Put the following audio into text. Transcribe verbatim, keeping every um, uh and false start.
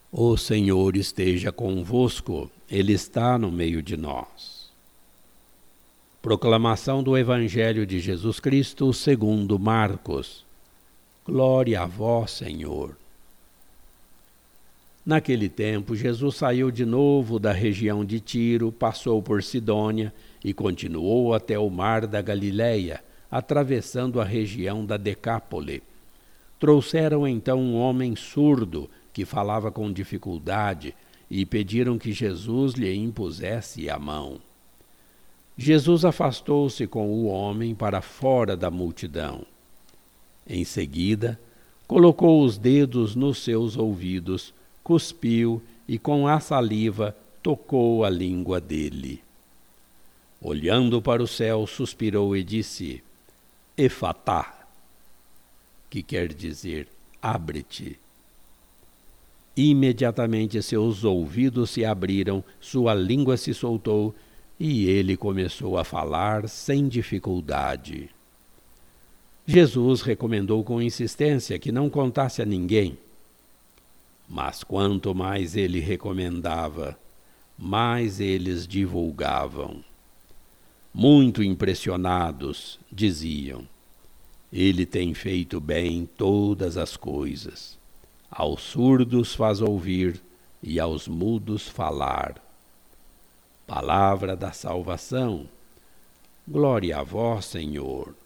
O Senhor esteja convosco, Ele está no meio de nós. Proclamação do Evangelho de Jesus Cristo segundo Marcos. Glória a vós, Senhor. Naquele tempo, Jesus saiu de novo da região de Tiro, passou por Sidônia e continuou até o mar da Galileia, atravessando a região da Decápole. Trouxeram então um homem surdo, que falava com dificuldade, e pediram que Jesus lhe impusesse a mão. Jesus afastou-se com o homem para fora da multidão. Em seguida, colocou os dedos nos seus ouvidos, cuspiu e com a saliva tocou a língua dele. Olhando para o céu, suspirou e disse: Efatá, que quer dizer, abre-te. Imediatamente seus ouvidos se abriram, sua língua se soltou e ele começou a falar sem dificuldade. Jesus recomendou com insistência que não contasse a ninguém. Mas quanto mais ele recomendava, mais eles divulgavam. Muito impressionados, diziam: Ele tem feito bem todas as coisas. Aos surdos faz ouvir e aos mudos falar. Palavra da salvação. Glória a vós, Senhor.